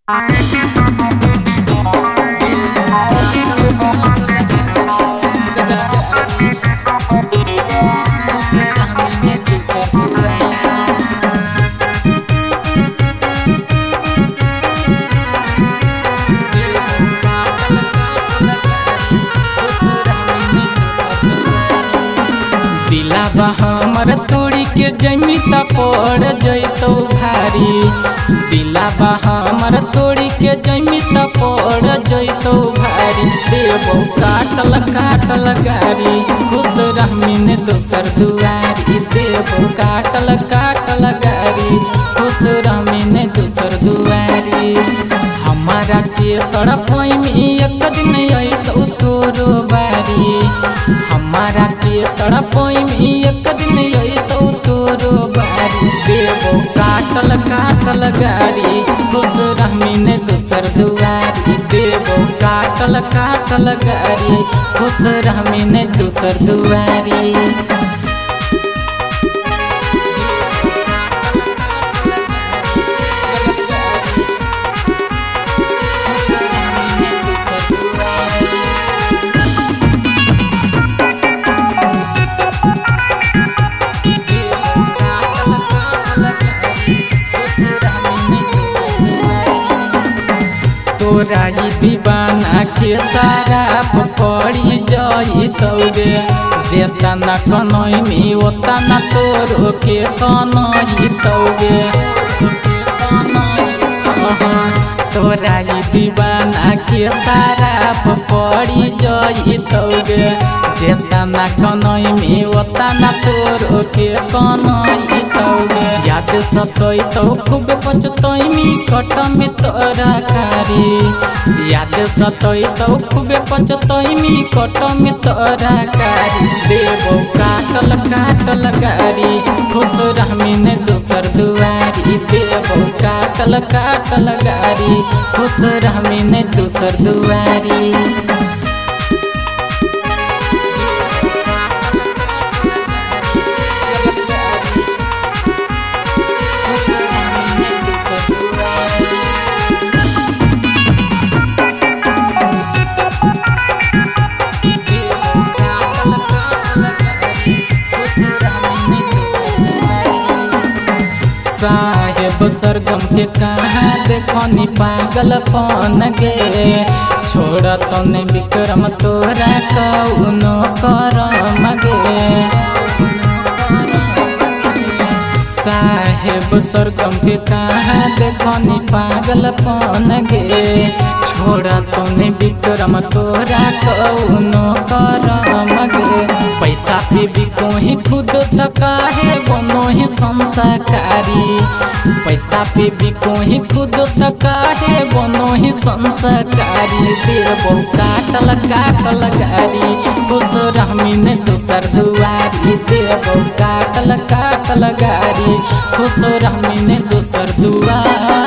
दिलावा हमर तोड़ी के जमी त पड़ जइतो भारी। दिलावा हमर तोड़ी के जमी त पड़ जइतो भारी। देबो काटल काटल गारी, खुश रहमीन दोसर दुआरी। देबो काटल काटल गारी, खुश रहमीन दोसर दुआरी। हमारा के तड़पैमी एक दिन अइतौ तोरो बारी। हमारा के तड़पैमी एक दिन अइतौ तोरो बारी। देबो काटल काटल गारी, खुश रहमीन दोसर दुआरी। देबो काटल काटल गारी, खुश रहमीन दोसर दुआरी। तोरा ई दीवाना के सारा पड़ी जइतौगे। जेतना कनैमी ओतना तोरो के कनैतौगे। तोरा ई दीवाना के सारा पड़ी जइतौगे। जेतना कनैमी ओतना तोरो के कनैतौगे। याद सतैतौ खूब पछतैमी कटमी तोरा कारी। याद सतैतौ खूब पछतैमी कटमी तोरा कारी। देबो काटल काटल गारी, खुश रहमीन दोसर दुआरी। देबो काटल काटल गारी, खुश रहमीन दोसर दुआरी। साहेब सरगम के कहाँ देखनी पागलपन गे। छोड़ तने विक्रम तोरा कौनो करम गे। साहेब सरगम के कहाँ देखनी पागलपन गे। छोड़ तने विक्रम तोरा कौनो करम गे। पैसा पे बिको ही खुद त काहे बनो ही संस्कारी। पैसा पे बिको ही खुद त काहे बनो ही संस्कारी। देबो काटल काटल गारी, खुश रहमीन दोसर दुआरी। देबो काटल काटल गारी, खुश रहमीन दोसर दुआरी।